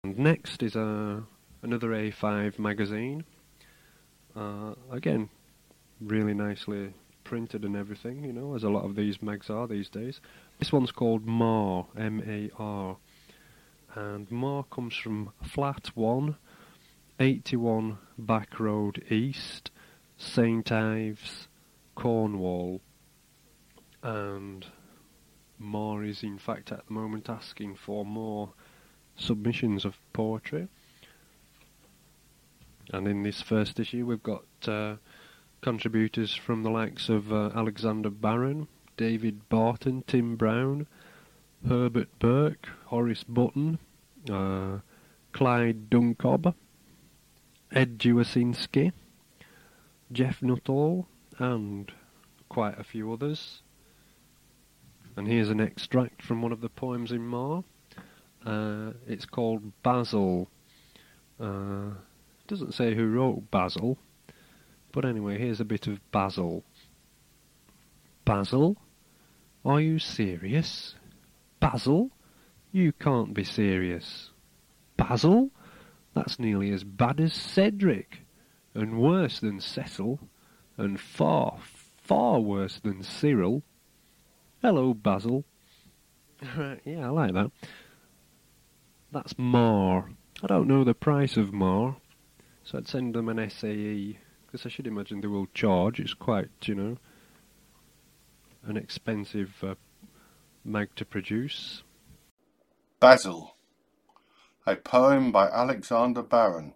And next is another A5 magazine. Again, really nicely printed and everything, you know, as a lot of these mags are these days. This one's called Mar, M-A-R, and Mar comes from Flat 1, 81 Back Road East, St Ives, Cornwall. And Mar is in fact at the moment asking for more submissions of poetry. And in this first issue we've got contributors from the likes of Alexander Barron, David Barton, Tim Brown, Herbert Burke, Horace Button, Clyde Duncob, Ed Jewasinski, Jeff Nuttall, and quite a few others. And here's an extract from one of the poems in Mar. It's called Basil. Doesn't say who wrote Basil, but anyway, here's a bit of Basil. Basil? Are you serious? Basil? You can't be serious. Basil? That's nearly as bad as Cedric, and worse than Cecil, and far, far worse than Cyril. Hello, Basil. Yeah, I like that. That's Mar. I don't know the price of Mar, so I'd send them an SAE, because I should imagine they will charge. It's quite, you know, an expensive mag to produce. Basil, a poem by Alexander Barron.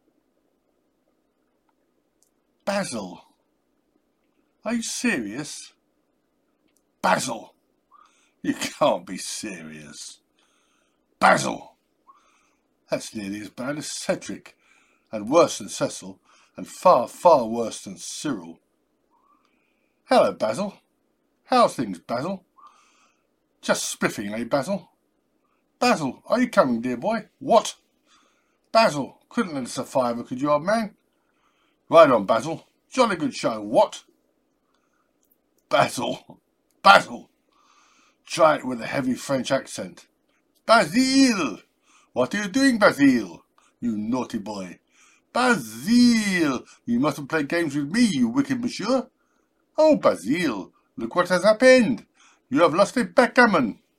Basil, are you serious? Basil, you can't be serious. Basil, that's nearly as bad as Cedric, and worse than Cecil, and far, far worse than Cyril. Hello, Basil. How's things, Basil? Just spiffing, eh, Basil? Basil, are you coming, dear boy? What? Basil, couldn't lend us a fiver, could you, old man? Right on, Basil. Jolly good show. What? Basil. Basil. Try it with a heavy French accent. Basile! What are you doing, Basile? You naughty boy. Basile! You mustn't play games with me, you wicked monsieur. Oh, Basile, look what has happened. You have lost a backgammon.